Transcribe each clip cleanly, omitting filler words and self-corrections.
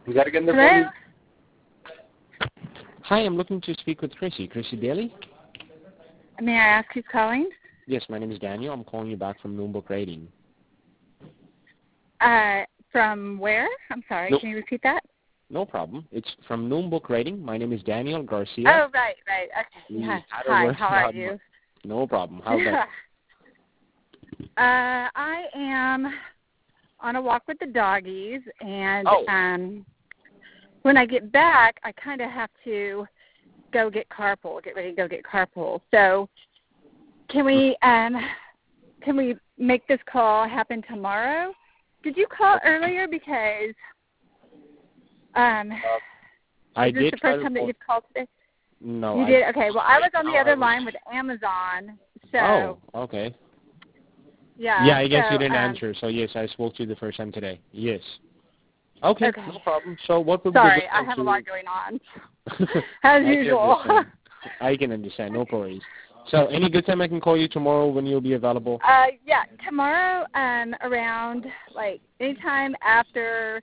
You got to get in the Hello? phone. Hi, I'm looking to speak with Chrissy. Chrissy Daly? May I ask who's calling? Yes, my name is Daniel. I'm calling you back from Noonbook Rating. From where? I'm sorry. Nope. Can you repeat that? No problem. It's from Noonbook Rating. My name is Daniel Garcia. Oh, right. Okay. Yes. Hi, how are you? No problem. How about I am on a walk with the doggies, and when I get back, I kind of have to get ready to go get carpool. So can we make this call happen tomorrow? Did you call earlier? Because I is this did the first time that you've called today? No. You did? Okay. Well, I was on the other line with Amazon. So. Oh, okay. Yeah. Yeah, I guess you didn't answer. So, yes, I spoke to you the first time today. Yes. Okay, no problem. So what would Sorry, be I have a lot going on. As usual. I can understand. No worries. So any good time I can call you tomorrow when you'll be available? Yeah, tomorrow around, anytime after,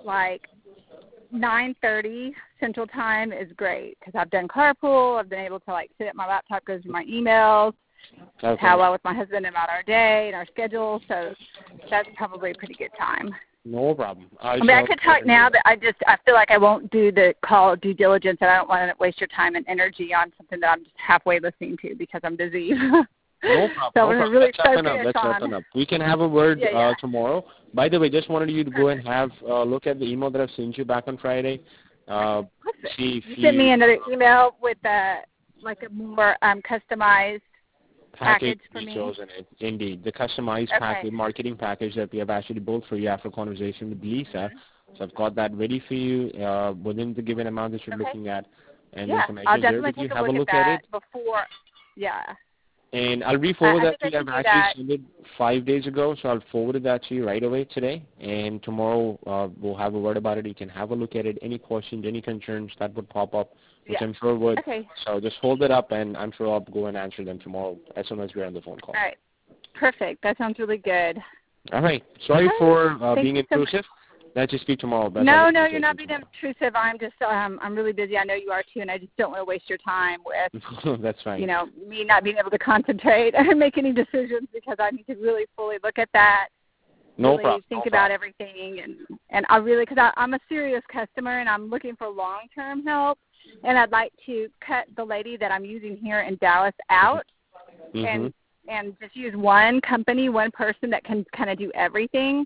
9:30 Central Time is great because I've done carpool. I've been able to, sit at my laptop, go through my emails, powwow with my husband about our day and our schedule. So that's probably a pretty good time. No problem. I could talk now, but I feel like I won't do the call due diligence, and I don't want to waste your time and energy on something that I'm just halfway listening to because I'm busy. No problem. So I'm really Let's open up. We can have a word tomorrow. By the way, just wanted you to go and have a look at the email that I've sent you back on Friday. See if you sent me another email with a more customized package for me. In it. Indeed, the customized marketing package that we have actually built for you after conversation with Lisa. So I've got that ready for you within the given amount that you're looking at, and the information I'll definitely take have a look at at it before. Yeah. And I'll re-forward that to you. I've actually sent it 5 days ago, so I'll forward that to you right away today. And tomorrow we'll have a word about it. You can have a look at it. Any questions, any concerns that would pop up, which I'm sure would. Okay. So just hold it up, and I'm sure I'll go and answer them tomorrow as soon as we're on the phone call. All right. Perfect. That sounds really good. All right. Sorry for being intrusive. Let's just speak tomorrow. No, you're not being intrusive. I'm just, I'm really busy. I know you are too, and I just don't want to waste your time with, That's fine. Me not being able to concentrate and make any decisions because I need to really fully look at that. Think about everything, and I really, because I'm a serious customer and I'm looking for long-term help, and I'd like to cut the lady that I'm using here in Dallas out, and just use one company, one person that can kind of do everything.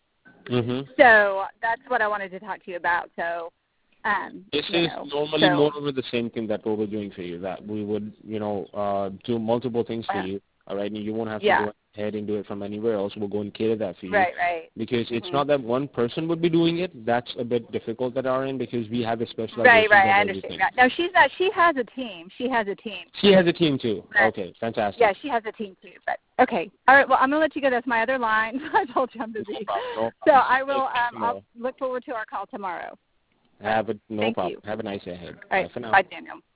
So that's what I wanted to talk to you about. So this is normally more over the same thing that we're doing for you. That we would, do multiple things for you. All right, and you won't have to go ahead and do it from anywhere else. We'll go and cater that for you. Right. Because it's not that one person would be doing it. That's a bit difficult at our end because we have a specialization. Right. I understand. No, she's not. She has a team. She has a team too. But, okay, fantastic. Yeah, she has a team too. But okay, all right. Well, I'm gonna let you go. That's my other line. I told you I'm busy. No problem. So I will. I'll look forward to our call tomorrow. No problem. You. Have a nice day ahead. All right. Bye for now. Bye, Daniel.